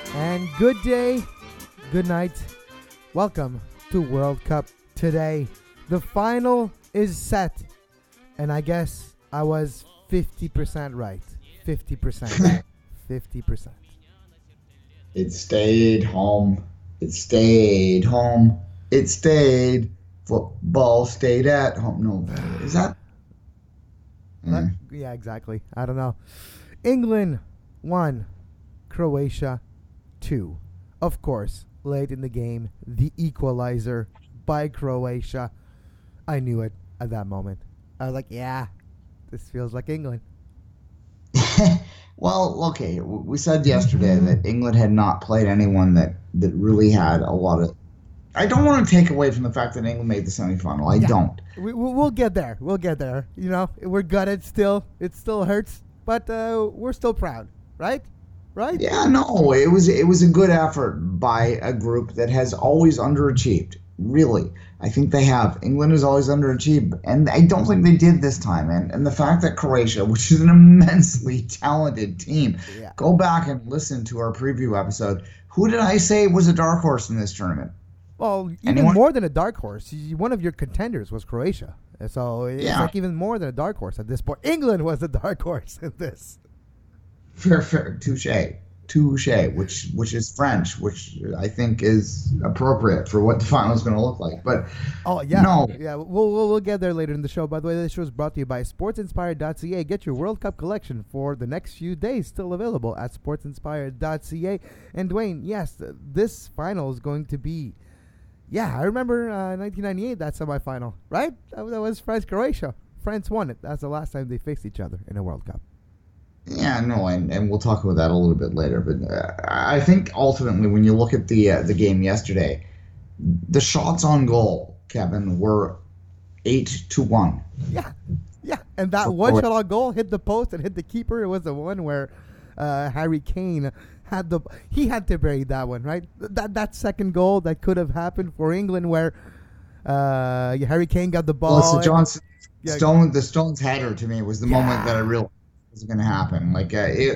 And good day, good night. Welcome to World Cup today. The final is set. And I guess I was 50% right. 50%. 50%. It stayed home. It stayed home. It stayed. Football stayed at home. No, is that? Yeah, exactly. I don't know. England 1, Croatia 2. Of course, late in the game, the equalizer by Croatia. I knew it at that moment. I was like, yeah, this feels like England. Well, okay. We said yesterday that England had not played anyone that really had a lot of. I don't want to take away from the fact that England made the semifinal. I don't. We'll get there. We'll get there. You know, we're gutted still. It still hurts, but we're still proud, right? Right? Yeah, no. It was a good effort by a group that has always underachieved. Really, I think they have. England has always underachieved, and I don't think they did this time. And the fact that Croatia, which is an immensely talented team, go back and listen to our preview episode. Who did I say was a dark horse in this tournament? Well, even more than a dark horse. One of your contenders was Croatia. So it's like even more than a dark horse at this point. England was the dark horse in this. Fair. Touche, which is French, which I think is appropriate for what the final is going to look like. But we'll get there later in the show. By the way, this show is brought to you by SportsInspired.ca. Get your World Cup collection for the next few days, still available at SportsInspired.ca. And Dwayne, yes, this final is going to be. Yeah, I remember 1998, that semifinal, right? That was France-Croatia. France won it. That's the last time they faced each other in a World Cup. Yeah, no, and we'll talk about that a little bit later. But I think ultimately, when you look at the game yesterday, the shots on goal, Kevin, were 8-1. Yeah, and that one shot on goal hit the post and hit the keeper. It was the one where Harry Kane had to bury that one, right? That second goal that could have happened for England, where Harry Kane got the ball. Well, the Stones header to me was the moment that I realized was going to happen. Like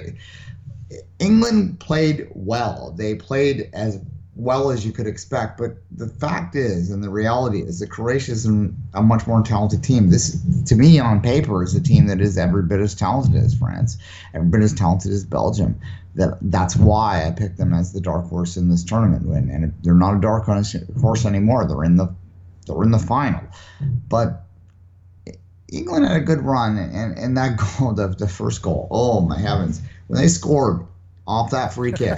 England played well. They played as well as you could expect. But the fact is, and the reality is, that Croatia is a much more talented team. This, to me, on paper, is a team that is every bit as talented as France, every bit as talented as Belgium. That's why I picked them as the dark horse in this tournament. And they're not a dark horse anymore. They're in the final. But England had a good run, and that goal, the first goal, oh my heavens, when they scored off that free kick.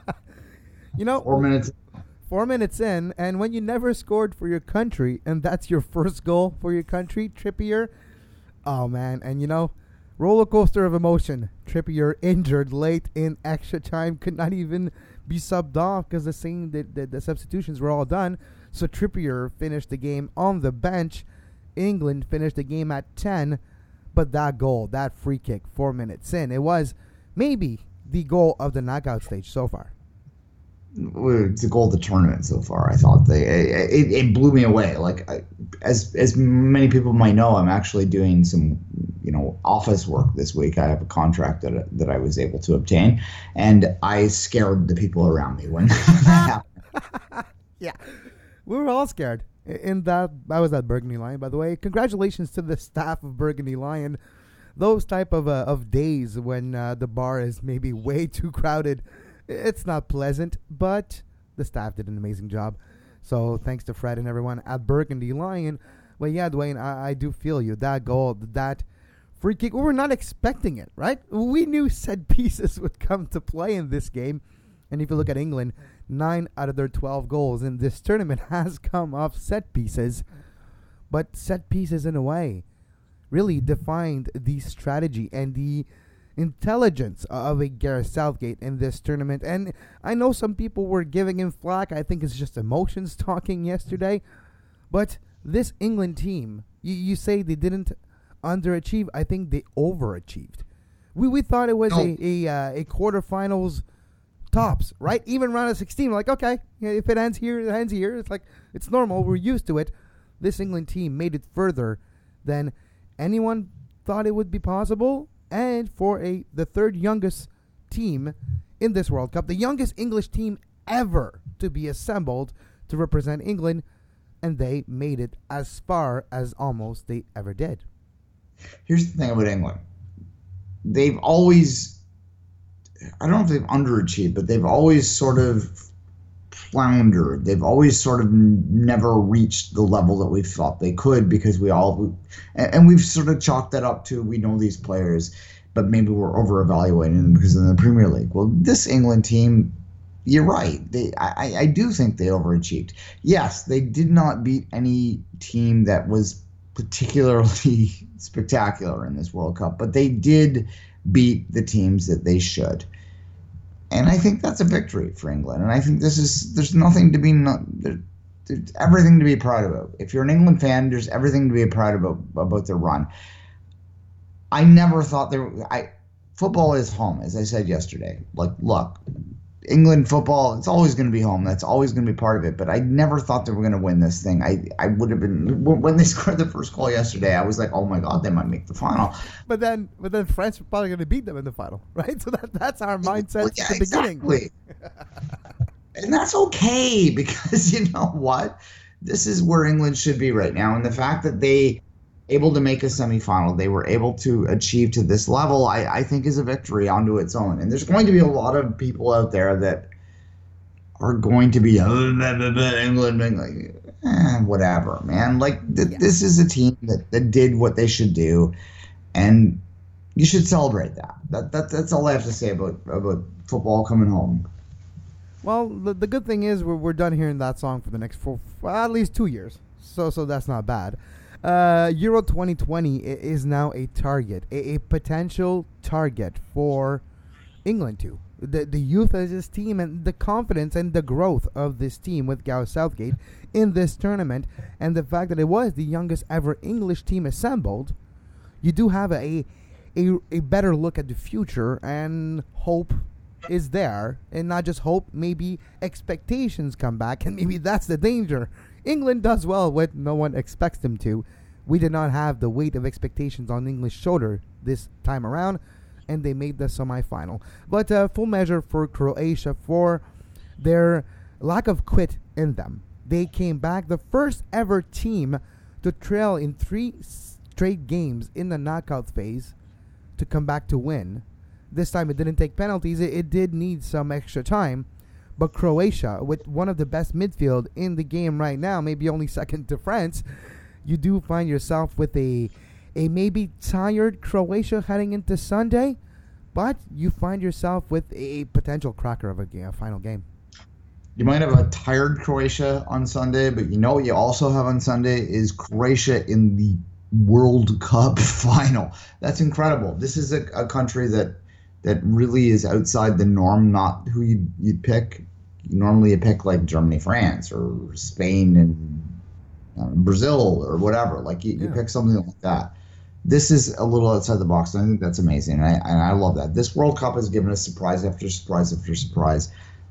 4 minutes in, and when you never scored for your country, and that's your first goal for your country, Trippier, oh man, and roller coaster of emotion. Trippier injured late in extra time, could not even be subbed off because the substitutions were all done. So Trippier finished the game on the bench. England finished the game at 10, but that goal, that free kick, 4 minutes in, it was maybe the goal of the knockout stage so far. It's the goal of the tournament so far. I thought it blew me away. Like as many people might know, I'm actually doing some office work this week. I have a contract that I was able to obtain, and I scared the people around me when that happened. Yeah, we were all scared. I was at Burgundy Lion, by the way. Congratulations to the staff of Burgundy Lion. Those type of days when the bar is maybe way too crowded, it's not pleasant, but the staff did an amazing job. So thanks to Fred and everyone at Burgundy Lion. Well, yeah, Dwayne, I do feel you. That goal, that free kick, we were not expecting it, right? We knew set pieces would come to play in this game. And if you look at England, 9 out of their 12 goals in this tournament has come off set pieces. But set pieces, in a way, really defined the strategy and the intelligence of a Gareth Southgate in this tournament. And I know some people were giving him flack. I think it's just emotions talking yesterday. But this England team, you say they didn't underachieve. I think they overachieved. We thought it was a quarterfinals tops, right? Even round of 16, we're like, okay, if it ends here, it ends here. It's like, it's normal. We're used to it. This England team made it further than anyone thought it would be possible. And for the third youngest team in this World Cup, the youngest English team ever to be assembled to represent England, and they made it as far as almost they ever did. Here's the thing about England. They've always, I don't know if they've underachieved, but they've always sort of floundered. They've always sort of never reached the level that we thought they could, because and we've sort of chalked that up to, we know these players, but maybe we're over-evaluating them because of the Premier League. Well, this England team, you're right. I do think they overachieved. Yes, they did not beat any team that was particularly spectacular in this World Cup, but they did beat the teams that they should. And I think that's a victory for England. And I think there's nothing to be, there's everything to be proud about. If you're an England fan, there's everything to be proud about their run. I never thought football is home, as I said yesterday. Like, look, England football, it's always going to be home. That's always going to be part of it. But I never thought they were going to win this thing. I would have been, when they scored the first goal yesterday, I was like, oh my God, they might make the final. But then France were probably going to beat them in the final, right? So that's our mindset at the beginning. And that's okay, because you know what? This is where England should be right now. And the fact that they able to make a semifinal, they were able to achieve to this level, I think is a victory onto its own. And there's going to be a lot of people out there that are going to be England, whatever, man. Like, this is a team that did what they should do, and you should celebrate that. That's all I have to say about football coming home. Well, the good thing is we're done hearing that song for the next at least 2 years. So that's not bad. Euro 2020 is now a target, a potential target for England too. The youth of this team and the confidence and the growth of this team with Gareth Southgate in this tournament, and the fact that it was the youngest ever English team assembled, you do have a better look at the future, and hope is there. And not just hope, maybe expectations come back, and maybe that's the danger. England does well what no one expects them to. We did not have the weight of expectations on England's shoulder this time around, and they made the semi-final. But full measure for Croatia for their lack of quit in them. They came back, the first ever team to trail in 3 straight games in the knockout phase to come back to win. This time it didn't take penalties. It did need some extra time. But Croatia, with one of the best midfield in the game right now, maybe only second to France, you do find yourself with a maybe tired Croatia heading into Sunday, but you find yourself with a potential cracker of a final game. You might have a tired Croatia on Sunday, but you know what you also have on Sunday is Croatia in the World Cup final. That's incredible. This is a country that really is outside the norm, not who you'd pick. Normally you pick like Germany, France, or Spain and Brazil or whatever. Like you pick something like that. This is a little outside the box, and I think that's amazing. And I love that. This World Cup has given us surprise after surprise after surprise.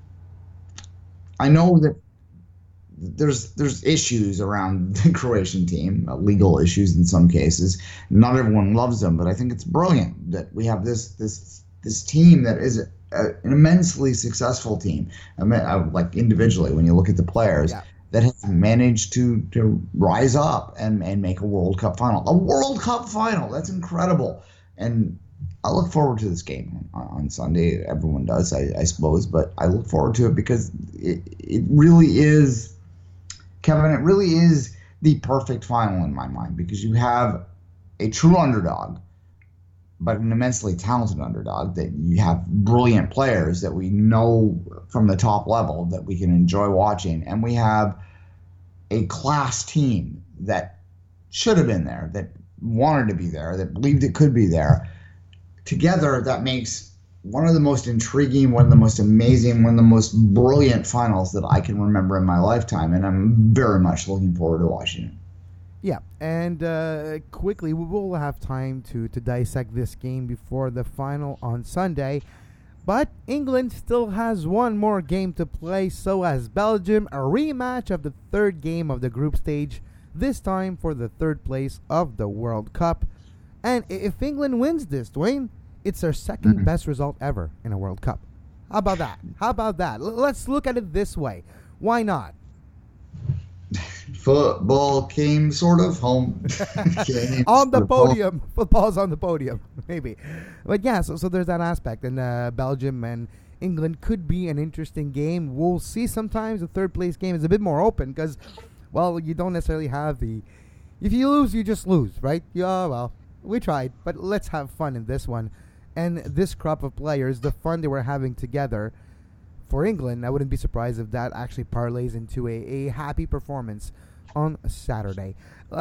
I know that there's issues around the Croatian team, legal issues in some cases. Not everyone loves them, but I think it's brilliant that we have this team that is an immensely successful team. I mean, like individually, when you look at the players, that has managed to rise up and make a World Cup final. A World Cup final! That's incredible. And I look forward to this game on Sunday. Everyone does, I suppose, but I look forward to it because it really is, Kevin, it really is the perfect final in my mind, because you have a true underdog, but an immensely talented underdog, that you have brilliant players that we know from the top level that we can enjoy watching, and we have a class team that should have been there, that wanted to be there, that believed it could be there. Together, that makes one of the most intriguing, one of the most amazing, one of the most brilliant finals that I can remember in my lifetime, and I'm very much looking forward to watching it. Yeah, and quickly, we will have time to dissect this game before the final on Sunday. But England still has one more game to play, so has Belgium, a rematch of the third game of the group stage, this time for the third place of the World Cup. And if England wins this, Dwayne, it's their second best result ever in a World Cup. How about that? How about that? Let's look at it this way. Why not? Football came sort of home. On the podium. Football's on the podium, maybe. But yeah, so there's that aspect. And Belgium and England could be an interesting game. We'll see sometimes the third place game is a bit more open because, well, you don't necessarily have the... If you lose, you just lose, right? Yeah, well, we tried, but let's have fun in this one. And this crop of players, the fun they were having together for England, I wouldn't be surprised if that actually parlays into a happy performance on Saturday.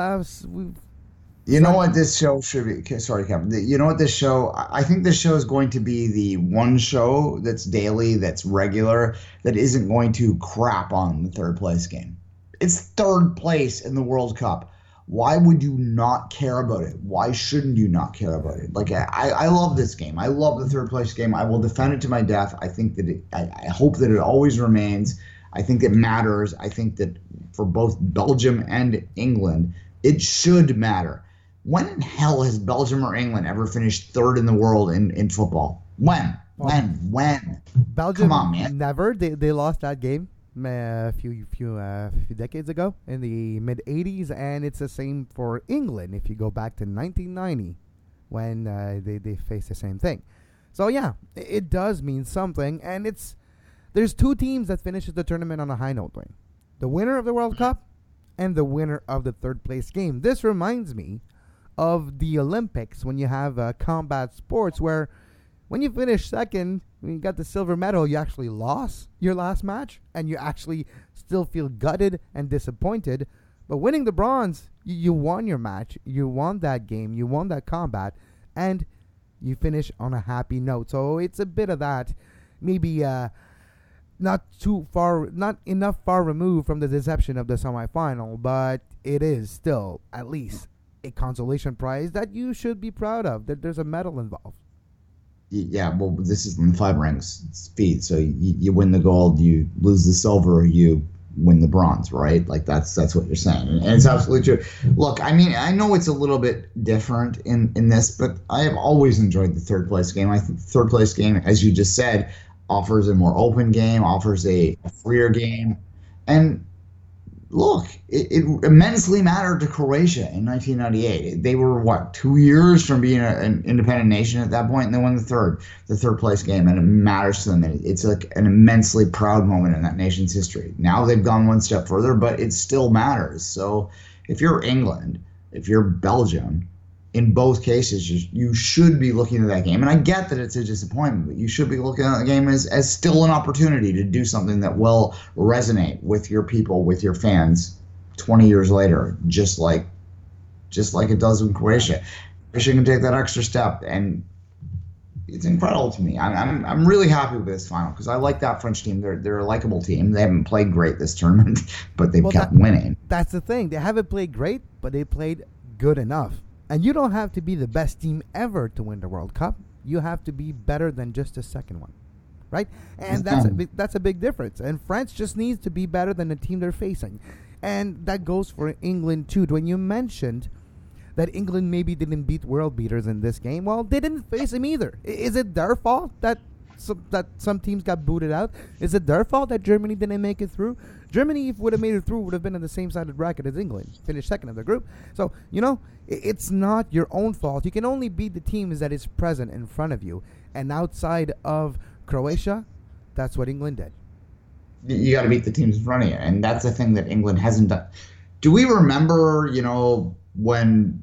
You know what this show should be? Sorry, Kevin. You know what this show? I think this show is going to be the one show that's daily, that's regular, that isn't going to crap on the third place game. It's third place in the World Cup. Why would you not care about it? Why shouldn't you not care about it? Like, I love this game. I love the third place game. I will defend it to my death. I think that I hope that it always remains. I think it matters. I think that for both Belgium and England, it should matter. When in hell has Belgium or England ever finished third in the world in football? When? Belgium, come on, man. Never. They lost that game a few decades ago in the mid 80s, and it's the same for England if you go back to 1990 when they faced the same thing. So yeah, it does mean something, and there's two teams that finishes the tournament on a high note, Dwayne. The winner of the World Cup and the winner of the third place game. This reminds me of the Olympics when you have combat sports where when you finish second, when you got the silver medal, you actually lost your last match and you actually still feel gutted and disappointed. But winning the bronze, you won your match, you won that game, you won that combat, and you finish on a happy note. So it's a bit of that, maybe not enough far removed from the deception of the semifinal, but it is still at least a consolation prize that you should be proud of, that there's a medal involved. Yeah, well, this is in the 5 ranks feat. So you win the gold, you lose the silver, you win the bronze, right? Like that's what you're saying, and it's absolutely true. Look, I mean, I know it's a little bit different in this, but I have always enjoyed the third place game. I think the third place game, as you just said, offers a more open game, offers a freer game, and look, it immensely mattered to Croatia in 1998. They were, 2 years from being an independent nation at that point, and they won the third place game, and it matters to them. It's like an immensely proud moment in that nation's history. Now they've gone one step further, but it still matters. So if you're England, if you're Belgium, in both cases, you should be looking at that game. And I get that it's a disappointment, but you should be looking at the game as still an opportunity to do something that will resonate with your people, with your fans 20 years later, just like it does in Croatia. Croatia can take that extra step, and it's incredible to me. I'm really happy with this final because I like that French team. They're a likable team. They haven't played great this tournament, but they've kept winning. That's the thing. They haven't played great, but they played good enough. And you don't have to be the best team ever to win the World Cup. You have to be better than just the second one, right? And that's a big difference. And France just needs to be better than the team they're facing. And that goes for England too. When you mentioned that England maybe didn't beat world beaters in this game, well, they didn't face them either. Is it their fault that some teams got booted out? Is it their fault that Germany didn't make it through? Germany, if would have made it through, would have been in the same side of the bracket as England, finished second in the group. So, it's not your own fault. You can only beat the teams that is present in front of you. And outside of Croatia, that's what England did. You got to beat the teams in front of you. And that's the thing that England hasn't done. Do we remember, when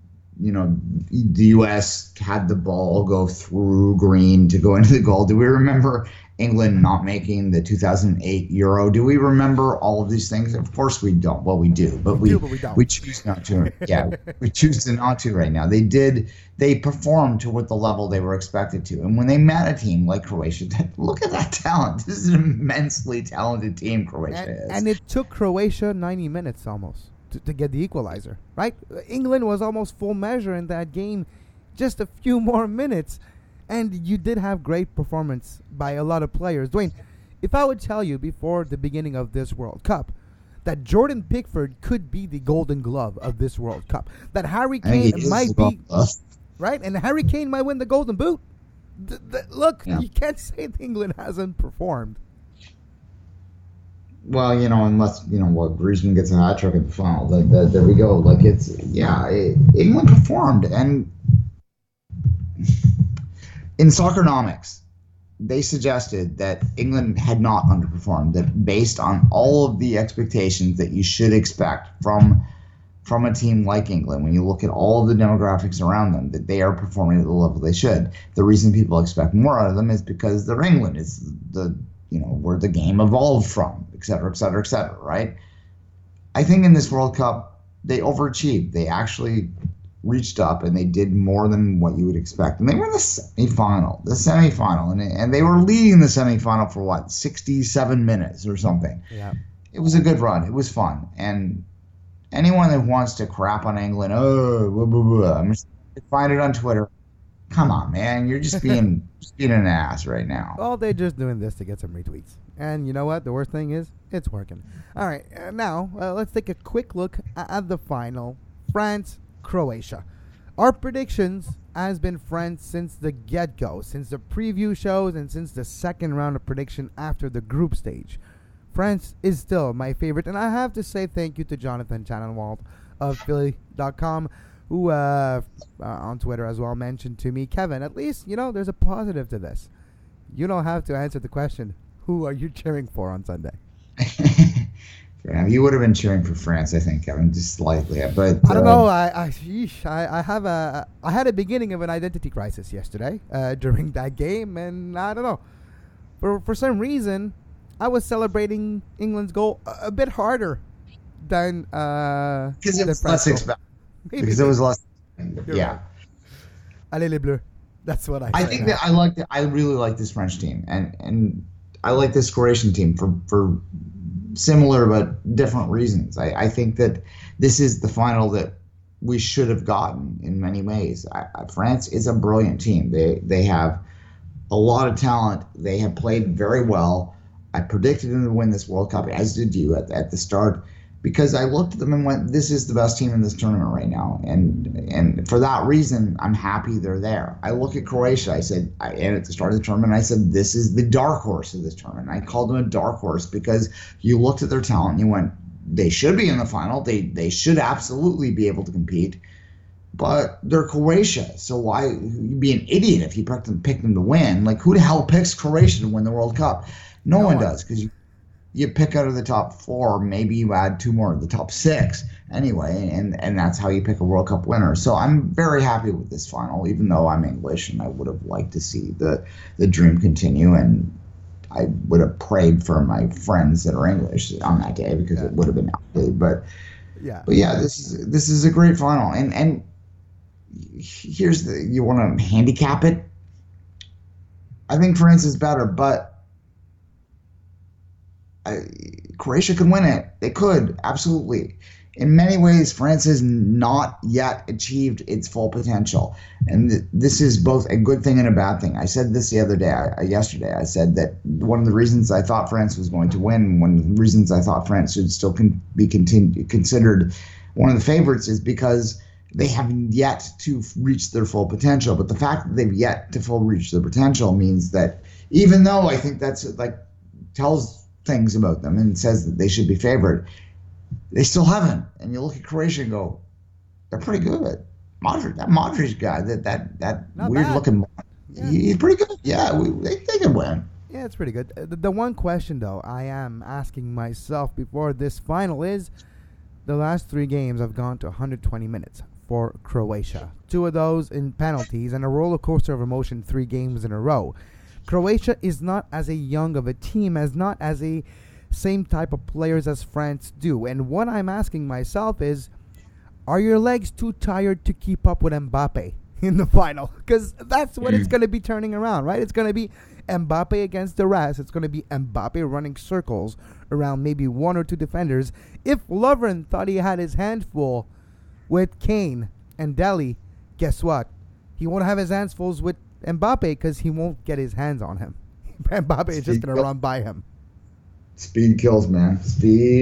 the U.S. had the ball go through green to go into the goal? Do we remember England not making the 2008 Euro? Do we remember all of these things? Of course we don't. Well, we do, but we don't. We choose not to. Yeah, we choose to not to right now. They performed to what the level they were expected to. And when they met a team like Croatia, look at that talent. This is an immensely talented team Croatia is. And it took Croatia 90 minutes almost to get the equalizer, right? England was almost full measure in that game, just a few more minutes. And you did have great performance by a lot of players. Dwayne, if I would tell you before the beginning of this World Cup that Jordan Pickford could be the Golden Glove of this World Cup, that Harry Kane might be, right? And Harry Kane might win the Golden Boot. Look, Yeah. you can't say England hasn't performed. Well, unless Griezmann gets a hat trick in the final, there we go. Like England performed, and in Soccernomics, they suggested that England had not underperformed. That based on all of the expectations that you should expect from a team like England, when you look at all of the demographics around them, that they are performing at the level they should. The reason people expect more out of them is because they're England. It's where the game evolved from, et cetera, et cetera, et cetera, right? I think in this World Cup, they overachieved. They actually reached up and they did more than what you would expect. And they were in the semifinal. And they were leading the semifinal for 67 minutes or something. Yeah. It was a good run. It was fun. And anyone that wants to crap on England, I'm just find it on Twitter. Come on, man. You're just being an ass right now. Well, they're just doing this to get some retweets. And you know what? The worst thing is, it's working. All right, now let's take a quick look at the final. France-Croatia. Our predictions has been France since the get-go, since the preview shows, and since the second round of prediction after the group stage. France is still my favorite, and I have to say thank you to Jonathan Tannenwald of Philly.com, who on Twitter as well mentioned to me, Kevin, at least, there's a positive to this. You don't have to answer the question, who are you cheering for on Sunday? Yeah, you would have been cheering for France, I think, Kevin, just slightly. But I don't know. I had a beginning of an identity crisis yesterday during that game, and I don't know. For some reason, I was celebrating England's goal a bit harder than because it was less goal. expected. Because it was less. Yeah. Right. Allez les Bleus. That's what I think that I really like this French team, and I like this Croatian team for similar but different reasons. I think that this is the final that we should have gotten in many ways. France is a brilliant team. They have a lot of talent. They have played very well. I predicted them to win this World Cup, as did you at the start, because I looked at them and went, this is the best team in this tournament right now. And for that reason, I'm happy they're there. I look at Croatia, and at the start of the tournament, I said, this is the dark horse of this tournament. I called them a dark horse because you looked at their talent and you went, they should be in the final. They should absolutely be able to compete. But they're Croatia, so why you'd be an idiot if you picked them to win? Like, who the hell picks Croatia to win the World Cup? No one does, because you pick out of the top four, maybe you add two more of the top six anyway, and that's how you pick a World Cup winner. So I'm very happy with this final, even though I'm English and I would have liked to see the dream continue, and I would have prayed for my friends that are English on that day because it would have been ugly. But yeah, this is a great final, and here's you want to handicap it. I think France is better, but Croatia could win it. They could, absolutely. In many ways, France has not yet achieved its full potential. And this is both a good thing and a bad thing. I said this the other day, yesterday. I said that one of the reasons I thought France was going to win, one of the reasons I thought France should still be considered one of the favorites is because they haven't yet to reach their full potential. But the fact that they've yet to reach their potential means that even though I think that's tells things about them and says that they should be favored, they still haven't. And you look at Croatia and go, they're pretty good. Modric guy, that weird looking, he's pretty good. Yeah, they can win. Yeah, it's pretty good. The one question though I am asking myself before this final is, the last 3 games have gone to 120 minutes for Croatia. 2 of those in penalties and a roller coaster of emotion 3 games in a row. Croatia is not as a young of a team, not as a same type of players as France do. And what I'm asking myself is, are your legs too tired to keep up with Mbappe in the final? Because that's what it's going to be turning around, right? It's going to be Mbappe against the rest. It's going to be Mbappe running circles around maybe 1 or 2 defenders. If Lovren thought he had his hand full with Kane and Dele, guess what? He won't have his hands full with Mbappe because he won't get his hands on him. Mbappe is just going to run by him. Speed kills, man. Speed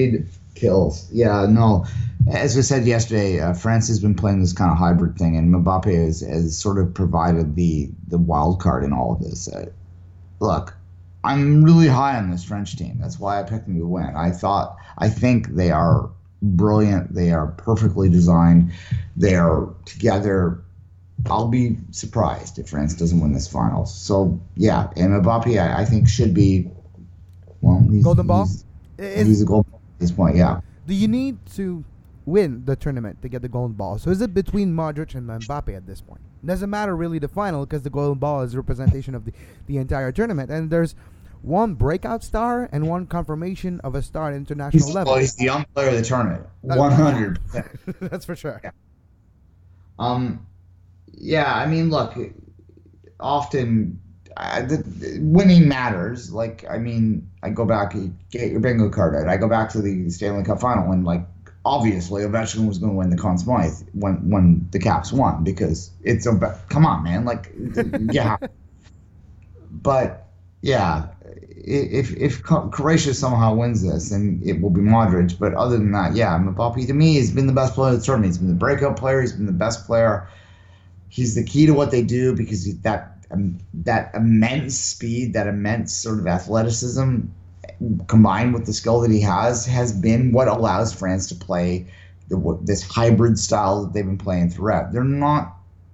Kills. Yeah, no. As I said yesterday, France has been playing this kind of hybrid thing, and Mbappe has sort of provided the wild card in all of this. Look, I'm really high on this French team. That's why I picked them to win. I think they are brilliant. They are perfectly designed. They are together. I'll be surprised if France doesn't win this finals. So yeah, and Mbappe, I think should be. Well, Golden ball. He's a goal at this point. Yeah. Do you need to win the tournament to get the golden ball? So is it between Modric and Mbappe at this point? It doesn't matter really the final because the golden ball is a representation of the entire tournament, and there's one breakout star and one confirmation of a star at international level. Well, he's the young player of the tournament, 100%. That's for sure. Yeah. Yeah, I mean, look, often winning matters. Like, I mean, I go back, you get your bingo card out. I go back to the Stanley Cup final, and like, obviously, Ovechkin was going to win the Conn Smythe when the Caps won because it's come on, man, like, yeah. But yeah, if Croatia somehow wins this, then it will be Modric. But other than that, yeah, Mbappe to me has been the best player of the tournament. He's been the breakout player. He's been the best player. He's the key to what they do because that immense speed, that immense sort of athleticism, combined with the skill that he has been what allows France to play this hybrid style that they've been playing throughout. They're not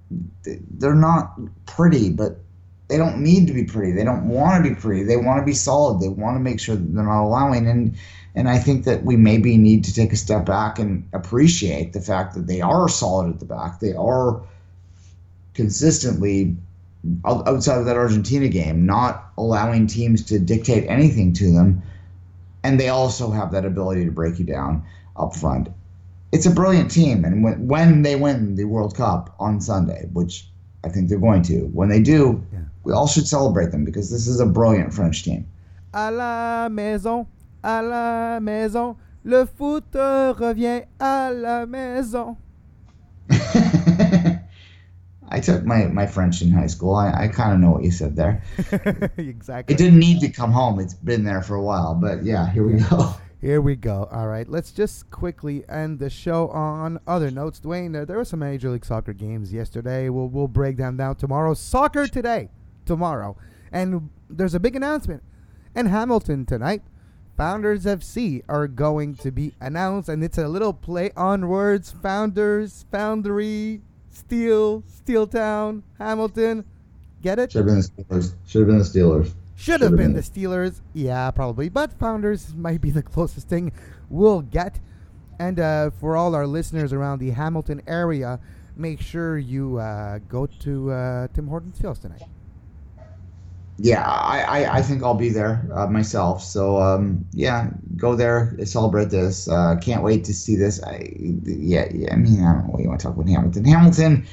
pretty, but they don't need to be pretty. They don't want to be pretty. They want to be solid. They want to make sure that they're not allowing. And I think that we maybe need to take a step back and appreciate the fact that they are solid at the back. They are consistently, outside of that Argentina game, not allowing teams to dictate anything to them. And they also have that ability to break you down up front. It's a brilliant team. And when they win the World Cup on Sunday, which I think they're going to, when they do, we all should celebrate them because this is a brilliant French team. À la maison, le foot revient à la maison. I took my French in high school. I kind of know what you said there. Exactly. It didn't need to come home. It's been there for a while. But yeah, here we go. Here we go. All right. Let's just quickly end the show on other notes. Dwayne, there were some Major League Soccer games yesterday. We'll break them down tomorrow. Soccer today, tomorrow. And there's a big announcement. In Hamilton tonight, Founders FC are going to be announced. And it's a little play on words. Founders, Foundry, Steel Town, Hamilton. Get it? Should have been the Steelers. Should have been the Steelers. Yeah, probably. But Founders might be the closest thing we'll get. And for all our listeners around the Hamilton area, make sure you go to Tim Hortons Fields tonight. Yeah, I think I'll be there myself. So, yeah, go there, celebrate this. Can't wait to see this. I mean, I don't know what you want to talk about Hamilton. Hamilton,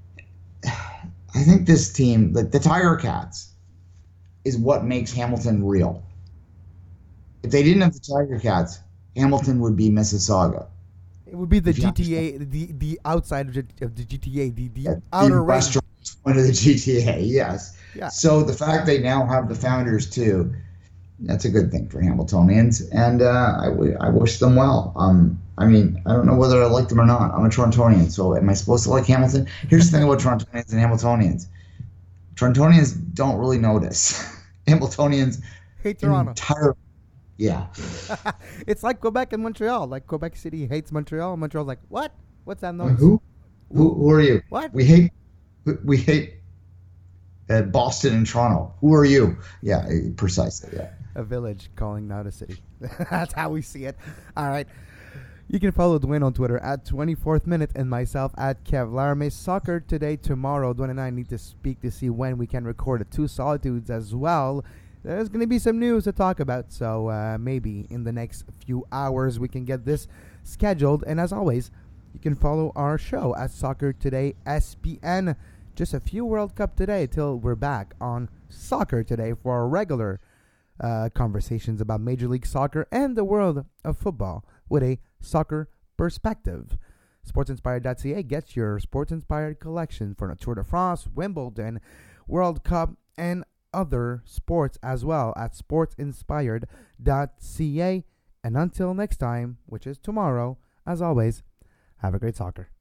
I think this team, the Tiger Cats, is what makes Hamilton real. If they didn't have the Tiger Cats, Hamilton would be Mississauga. It would be the GTA, the outside of the GTA, the outer range. Point of the GTA, yes. Yeah. So the fact they now have the Founders too, that's a good thing for Hamiltonians, and I wish them well. I mean, I don't know whether I like them or not. I'm a Torontonian, so am I supposed to like Hamilton? Here's the thing about Torontonians and Hamiltonians. Torontonians don't really notice. Hamiltonians hate Toronto. Yeah. It's like Quebec and Montreal. Like Quebec City hates Montreal. Montreal's like, what? What's that noise? Who are you? What? We hate Boston and Toronto. Who are you? Yeah, precisely. Yeah. A village calling out a city. That's how we see it. All right. You can follow Dwayne on Twitter at 24th Minute and myself at Kev Larame. Soccer today, tomorrow. Dwayne and I need to speak to see when we can record a Two Solitudes as well. There's going to be some news to talk about, so maybe in the next few hours we can get this scheduled. And as always, you can follow our show at Soccer Today SPN. Just a few World Cup today till we're back on Soccer Today for our regular conversations about Major League Soccer and the world of football with a soccer perspective. SportsInspired.ca gets your sports-inspired collection for the Tour de France, Wimbledon, World Cup, and other sports as well at sportsinspired.ca. And until next time, which is tomorrow, as always, have a great soccer.